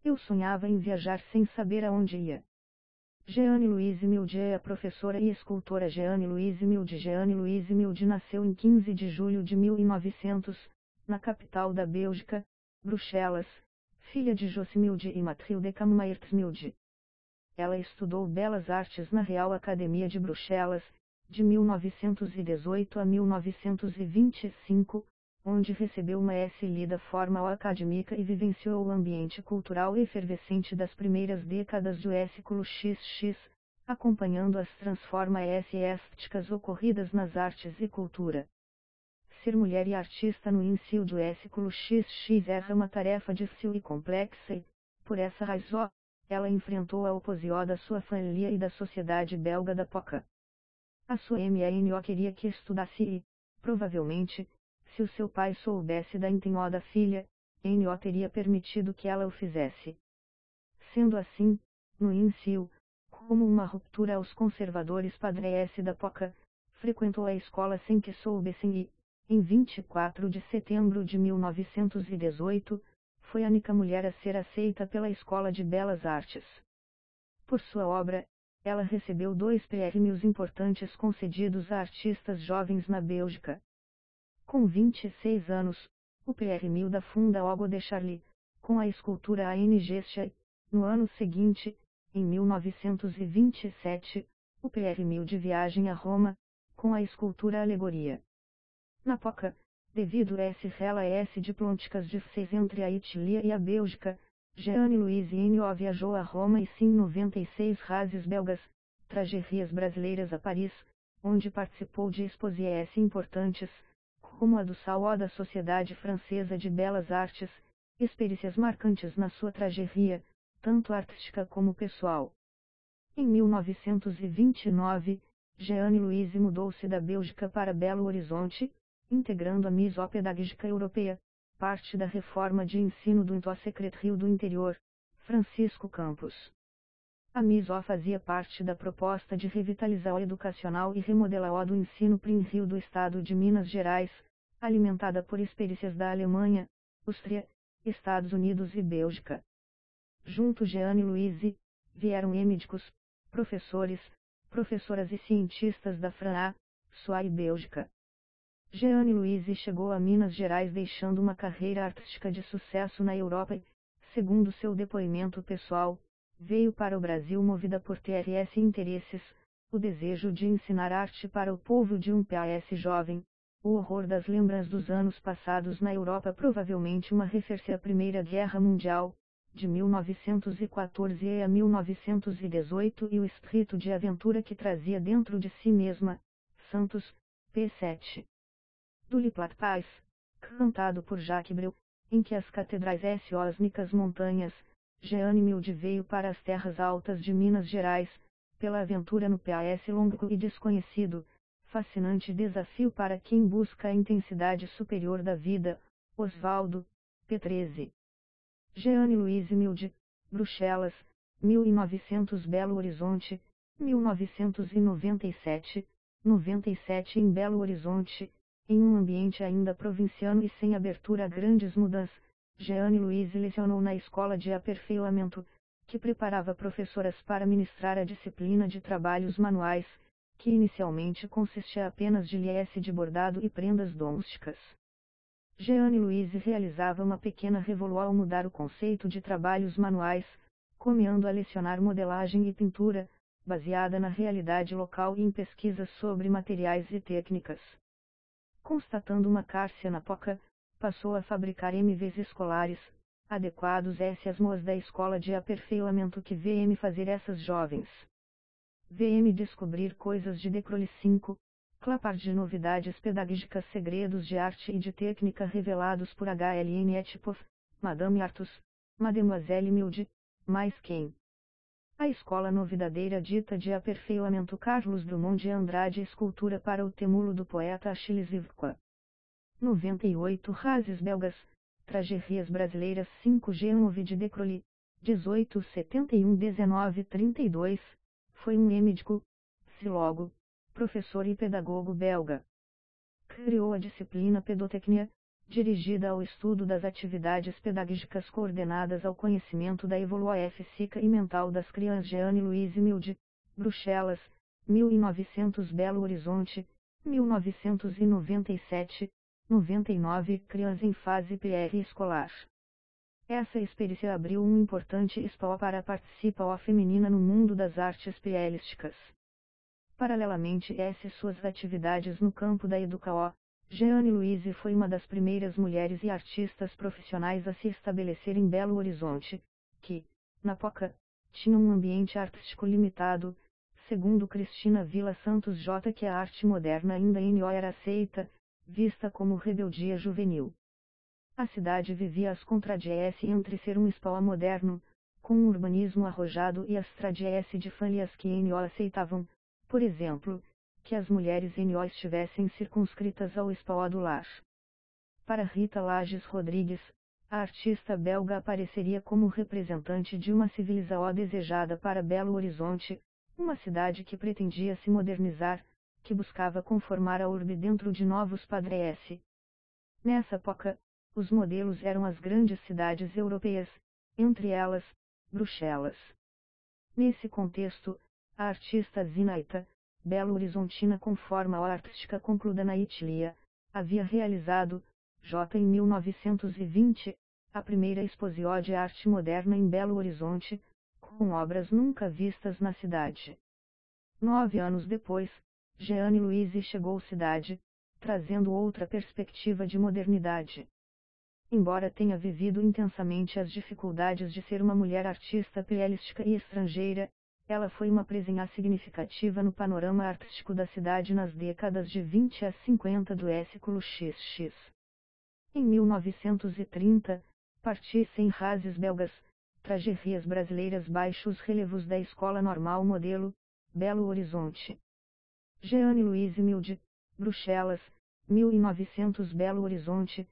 Eu sonhava em viajar sem saber aonde ia. Jeanne Louise Milde é a professora e escultora Jeanne Louise Milde. Jeanne Louise Milde nasceu em 15 de julho de 1900, na capital da Bélgica, Bruxelas, filha de Josse Milde e Mathilde Cammaerts Milde. Ela estudou Belas Artes na Real Academia de Bruxelas, de 1918 a 1925, onde recebeu uma S.Lida formal acadêmica e vivenciou o ambiente cultural efervescente das primeiras décadas do século XX, acompanhando as transformações estéticas ocorridas nas artes e cultura. Ser mulher e artista no início do século XX era uma tarefa difícil e complexa e, por essa razão, ela enfrentou a oposição da sua família e da sociedade belga da época. A sua mãe queria que estudasse e, provavelmente, se o seu pai soubesse da intenção da filha, N.O. teria permitido que ela o fizesse. Sendo assim, no início, como uma ruptura aos conservadores padrões da época, frequentou a escola sem que soubessem e, em 24 de setembro de 1918, foi a única mulher a ser aceita pela Escola de Belas Artes. Por sua obra, ela recebeu 2 prêmios importantes concedidos a artistas jovens na Bélgica. Com 26 anos, o prêmio da Funda Hugo de Charlie, com a escultura A.N. Gestia, no ano seguinte, em 1927, o prêmio de viagem a Roma, com a escultura Alegoria. Na época, devido a esse relações diplomáticas difíceis entre a Itália e a Bélgica, Jeanne Louise N.O. viajou a Roma e sim 96 rases belgas, tragérias brasileiras a Paris, onde participou de exposições importantes, como a do Salão da Sociedade Francesa de Belas Artes, experiências marcantes na sua trajetória, tanto artística como pessoal. Em 1929, Jeanne Louise mudou-se da Bélgica para Belo Horizonte, integrando a Misopedagógica Europeia, parte da reforma de ensino do então secretário do Interior, Francisco Campos. A MISO fazia parte da proposta de revitalização educacional e remodelar do ensino primário do estado de Minas Gerais, alimentada por experiências da Alemanha, Áustria, Estados Unidos e Bélgica. Junto Jeanne Louise, vieram médicos, professores, professoras e cientistas da França, Suíça e Bélgica. Jeanne Louise chegou a Minas Gerais deixando uma carreira artística de sucesso na Europa e, segundo seu depoimento pessoal, veio para o Brasil movida por TRS interesses, o desejo de ensinar arte para o povo de um país jovem, o horror das lembranças dos anos passados na Europa, provavelmente uma referência à Primeira Guerra Mundial, de 1914 a 1918 e o espírito de aventura que trazia dentro de si mesma, Santos, p. 7. Do Le Plat Paz, cantado por Jacques Brel, em que as catedrais ósmicas montanhas, Jeanne Milde veio para as terras altas de Minas Gerais, pela aventura no país longo e desconhecido, fascinante desafio para quem busca a intensidade superior da vida, Osvaldo, p. 13. Jeanne Louise Milde, Bruxelas, 1900 Belo Horizonte, 1997, 97 em Belo Horizonte, em um ambiente ainda provinciano e sem abertura a grandes mudanças, Jeanne Louise lecionou na Escola de Aperfeiçoamento, que preparava professoras para ministrar a disciplina de trabalhos manuais, que inicialmente consistia apenas de liesse de bordado e prendas domésticas. Jeanne Louise realizava uma pequena revolução ao mudar o conceito de trabalhos manuais, começando a lecionar modelagem e pintura, baseada na realidade local e em pesquisas sobre materiais e técnicas. Constatando uma cárcea na época, passou a fabricar MVs escolares, adequados às moas da escola de aperfeiçoamento que VM fazer essas jovens. VM descobrir coisas de Decroly 5, clapar de novidades pedagógicas, segredos de arte e de técnica revelados por HLN Etipov, Madame Artus, Mademoiselle Milde, mais quem? A escola novidadeira dita de aperfeiçoamento Carlos Drummond de Andrade, escultura para o temulo do poeta Achilles Ivqua. 98 Rases belgas, tragérias brasileiras 5G de Decroly, 1871-1932, foi um médico, filólogo, professor e pedagogo belga. Criou a disciplina Pedotecnia, dirigida ao estudo das atividades pedagógicas coordenadas ao conhecimento da evolução física e mental das crianças. Jeane Louise Milde, Bruxelas, 1900. Belo Horizonte, 1997, 99. Crianças em fase pré-escolar. Essa experiência abriu um importante espaço para a participação feminina no mundo das artes plásticas. Paralelamente a suas atividades no campo da educação, Jeane Louise foi uma das primeiras mulheres e artistas profissionais a se estabelecer em Belo Horizonte, que, na época, tinha um ambiente artístico limitado. Segundo Cristina Vila Santos J. que a arte moderna ainda não era aceita, vista como rebeldia juvenil. A cidade vivia as contradições entre ser um espaço moderno, com um urbanismo arrojado, e as tradições de famílias que não aceitavam, por exemplo, que as mulheres não estivessem circunscritas ao espaço do lar. Para Rita Lages Rodrigues, a artista belga apareceria como representante de uma civilização desejada para Belo Horizonte, uma cidade que pretendia se modernizar, que buscava conformar a urbe dentro de novos padrões. Nessa época, os modelos eram as grandes cidades europeias, entre elas, Bruxelas. Nesse contexto, a artista Zinaida, belo-horizontina com forma artística concluída na Itália, havia realizado, em 1920, a primeira exposição de arte moderna em Belo Horizonte, com obras nunca vistas na cidade. 9 anos depois, Jeane Louise chegou à cidade, trazendo outra perspectiva de modernidade. Embora tenha vivido intensamente as dificuldades de ser uma mulher artista plástica e estrangeira, ela foi uma presença significativa no panorama artístico da cidade nas décadas de 20 a 50 do século XX. Em 1930, partiu-se em raízes belgas, tragédias brasileiras baixos relevos da Escola Normal Modelo, Belo Horizonte. Jeane Louise Milde, Bruxelas, 1900. Belo Horizonte,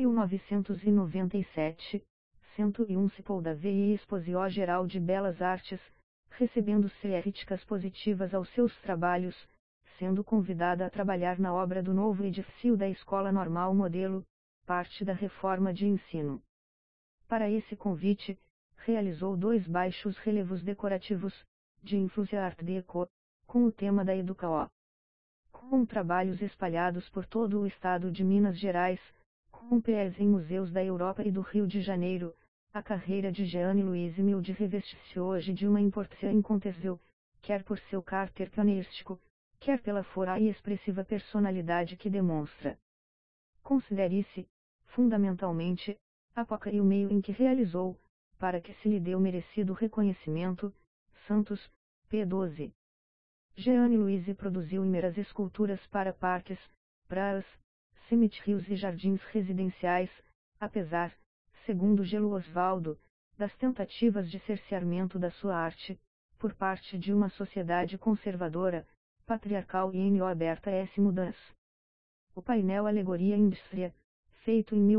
1997, 101. Cipol da VI Exposição Geral de Belas Artes, recebendo críticas positivas aos seus trabalhos, sendo convidada a trabalhar na obra do novo edifício da Escola Normal Modelo, parte da reforma de ensino. Para esse convite, realizou 2 baixos relevos decorativos, de influência Art Deco, com o tema da educação. Com trabalhos espalhados por todo o estado de Minas Gerais, com pés em museus da Europa e do Rio de Janeiro, a carreira de Jeane Louise Milde reveste-se hoje de uma importância incontestável, quer por seu caráter pioneirístico, quer pela força e expressiva personalidade que demonstra. Considere-se, fundamentalmente, a época e o meio em que realizou, para que se lhe dê o merecido reconhecimento. Santos, p. 12. Jeane Louise produziu inúmeras esculturas para parques, praias, cemitérios e jardins residenciais, apesar, segundo Gelo Osvaldo, das tentativas de cerceamento da sua arte, por parte de uma sociedade conservadora, patriarcal e não aberta a essa mudança. O painel Alegoria Indústria, feito em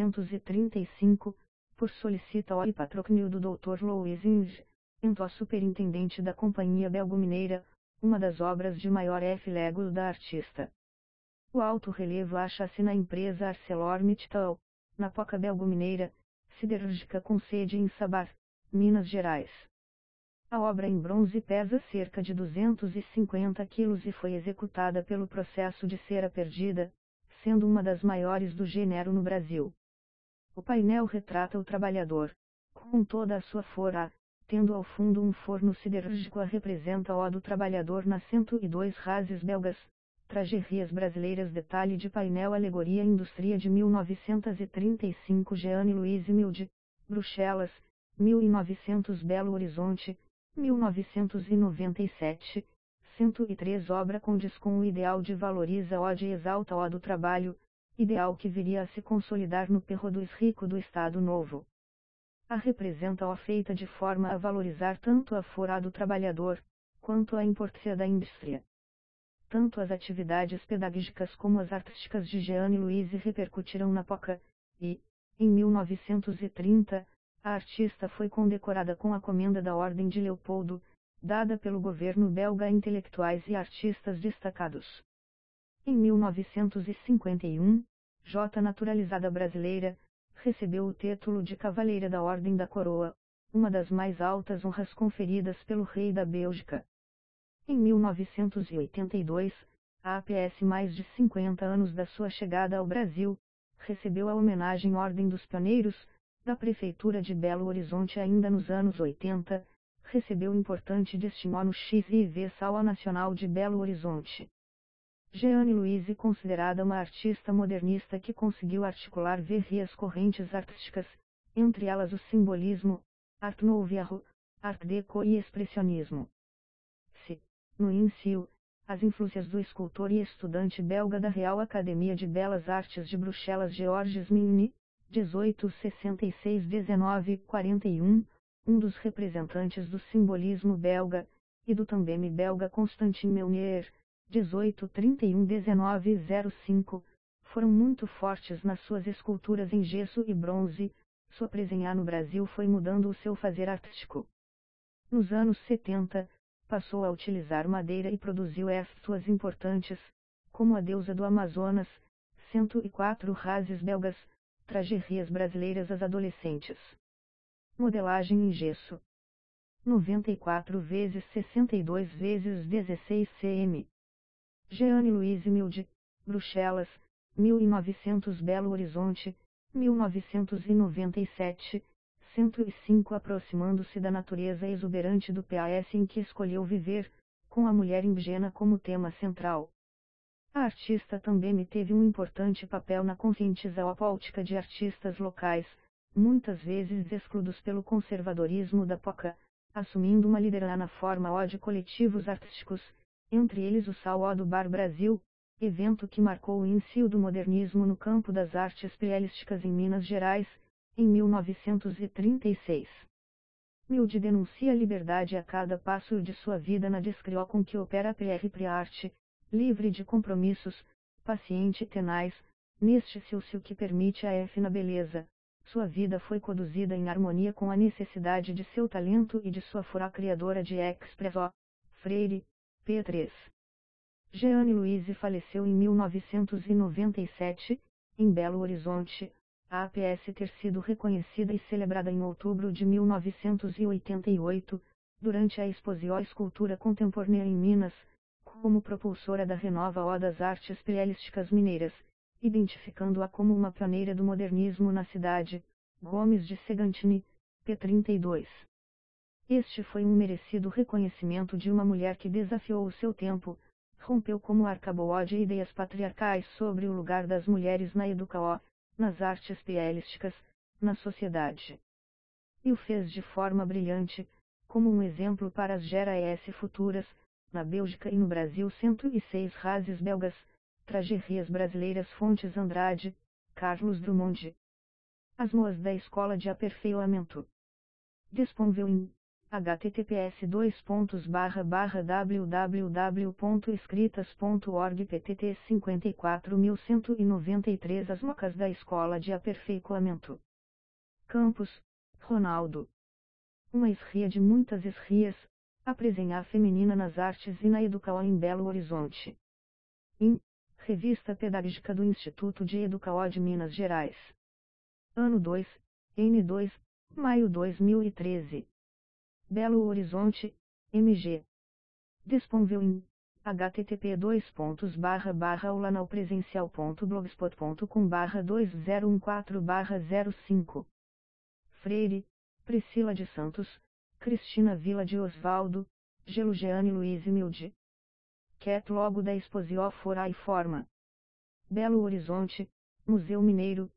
1935, por solicitação e patrocínio do Dr. Louis Inge, então superintendente da Companhia Belgo-Mineira, uma das obras de maior fôlego da artista. O alto relevo acha-se na empresa ArcelorMittal, na Poca Belgo-Mineira, siderúrgica com sede em Sabar, Minas Gerais. A obra em bronze pesa cerca de 250 quilos e foi executada pelo processo de cera perdida, sendo uma das maiores do gênero no Brasil. O painel retrata o trabalhador, com toda a sua força, tendo ao fundo um forno siderúrgico. A representa o do trabalhador na 102 raízes belgas, tragédias brasileiras. Detalhe de painel Alegoria Indústria de 1935. Jeane Louise Milde, Bruxelas, 1900. Belo Horizonte, 1997, 103. Obra condiz com o ideal de valoriza o de exalta o do trabalho, ideal que viria a se consolidar no Perroduz rico do Estado Novo. A representa feita de forma a valorizar tanto a força do trabalhador, quanto a importância da indústria. Tanto as atividades pedagógicas como as artísticas de Jeane Louise repercutiram na época, e, em 1930, a artista foi condecorada com a Comenda da Ordem de Leopoldo, dada pelo governo belga a intelectuais e artistas destacados. Em 1951, J. Naturalizada brasileira, recebeu o título de Cavaleira da Ordem da Coroa, uma das mais altas honras conferidas pelo rei da Bélgica. Em 1982, a APS, mais de 50 anos da sua chegada ao Brasil, recebeu a homenagem Ordem dos Pioneiros, da Prefeitura de Belo Horizonte. Ainda nos anos 80, recebeu importante distinção no XIV Salão Nacional de Belo Horizonte. Jeane Louise, considerada uma artista modernista que conseguiu articular várias correntes artísticas, entre elas o simbolismo, Art Nouveau, Art Deco e Expressionismo. No início, as influências do escultor e estudante belga da Real Academia de Belas Artes de Bruxelas Georges Milne, 1866-1941, um dos representantes do simbolismo belga, e do também belga Constantin Meunier, 1831-1905, foram muito fortes nas suas esculturas em gesso e bronze. Sua presença no Brasil foi mudando o seu fazer artístico. Nos anos 70, passou a utilizar madeira e produziu estátuas importantes, como a deusa do Amazonas, 104 rases belgas, tragédias brasileiras às adolescentes. Modelagem em gesso. 94 vezes 62 vezes 16 cm. Jeane Louise Milde, Bruxelas, 1900. Belo Horizonte, 1997, 105. Aproximando-se da natureza exuberante do país em que escolheu viver, com a mulher indígena como tema central. A artista também teve um importante papel na conscientização política de artistas locais, muitas vezes excluídos pelo conservadorismo da época, assumindo uma liderança na forma de coletivos artísticos, entre eles o Salão do Bar Brasil, evento que marcou o início do modernismo no campo das artes plásticas em Minas Gerais, em 1936. Milde denuncia a liberdade a cada passo de sua vida na descrição com que opera a arte, livre de compromissos, paciente e tenaz, neste silêncio que permite a fina beleza. Sua vida foi conduzida em harmonia com a necessidade de seu talento e de sua força criadora de expressão. Freire, P3. Jeane Louise faleceu em 1997, em Belo Horizonte, a APS ter sido reconhecida e celebrada em outubro de 1988, durante a Exposição Escultura Contemporânea em Minas, como propulsora da renova das artes plásticas mineiras, identificando-a como uma pioneira do modernismo na cidade. Gomes de Segantini, P32. Este foi um merecido reconhecimento de uma mulher que desafiou o seu tempo, rompeu como arcabouço de ideias patriarcais sobre o lugar das mulheres na educação, nas artes plásticas, na sociedade. E o fez de forma brilhante, como um exemplo para as gerações futuras, na Bélgica e no Brasil. 106 rases belgas, tragédias brasileiras. Fontes Andrade, Carlos Drummond. As moas da Escola de Aperfeiçoamento. Disponível em https://www.escritas.org ptt 54193. As mocas da Escola de Aperfeiçoamento. Campos, Ronaldo. Uma esria de muitas esrias, a presença feminina nas artes e na educação em Belo Horizonte. In, Revista Pedagógica do Instituto de Educação de Minas Gerais. Ano 2, N2, maio 2013. Belo Horizonte, MG. Disponível em http://aulanaupresencial.blogspot.com/2014/05. Freire, Priscila de Santos, Cristina Vila de Osvaldo, Gelo. Jeane Louise Milde. Logo da Exposição Fora e Forma. Belo Horizonte, Museu Mineiro,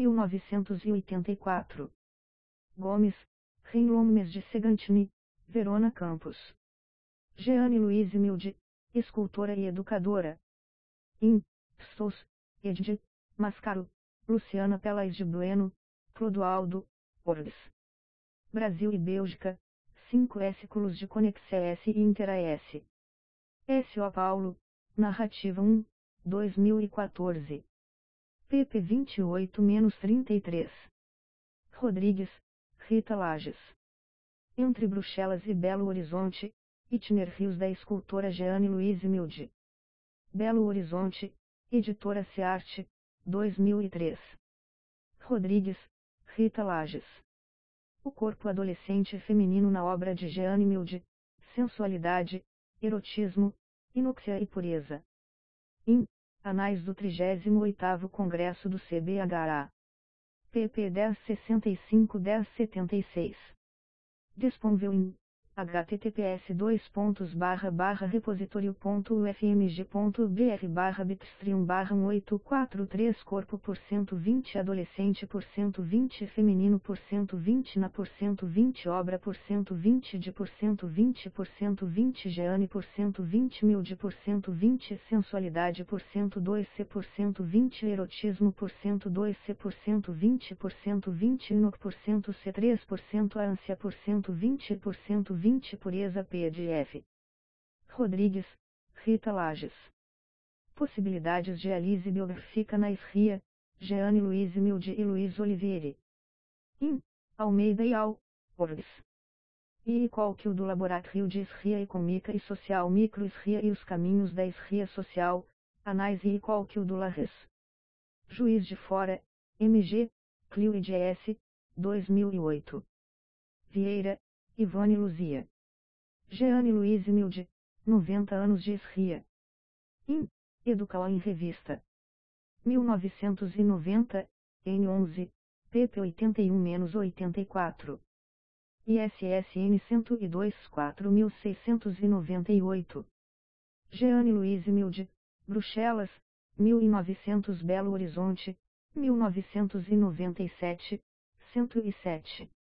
1984. Gomes, Reinlomes de Segantini, Verona Campos. Jeane Louise Milde, escultora e educadora. In, Stos, Edg, Mascaro, Luciana Pelais de Bueno, Clodoaldo, Orgs. Brasil e Bélgica, 5 séculos de Conexão S e Intera S. S.O. Paulo, Narrativa 1, 2014. pp 28-33. Rodrigues, Rita Lages. Entre Bruxelas e Belo Horizonte, Itinerários da escultora Jeane Louise Milde. Belo Horizonte, Editora Searte, 2003. Rodrigues, Rita Lages. O corpo adolescente feminino na obra de Jeanne Milde, Sensualidade, Erotismo, Inúxia e Pureza. In, Anais do 38º Congresso do CBHA. pp 1065-1076. Disponível em https://repositorio.ufmg.br/bitstream/184 corpo por 120 adolescente por 120 feminino por 120 na por 120 obra por 120 de por 120 Jeanne por 120 Milde por 120 sensualidade por 102 C por 120 erotismo por 102 C por 120 Inoc por 100 C 3% ânsia por 120 por 120 pureza PDF. Rodrigues, Rita Lages. Possibilidades de Alice biográfica na Esria, Jeanne Louise Milde e Luiz Olivieri. In, Almeida e Al, Orgs. E qual que o do Laboratório de Esria Econômica e Social Micro Esria e os Caminhos da Esria Social, Anais e qual que o do Lares. Juiz de Fora, MG, Clio e GS, 2008. Vieira, Ivone Luzia. Jeanne Louise Milde, 90 anos de Esria. In, Educal em Revista. 1990, N11, pp 81-84. ISSN 102-4698. Jeanne Louise Milde, Bruxelas, 1900 Belo Horizonte, 1997, 107.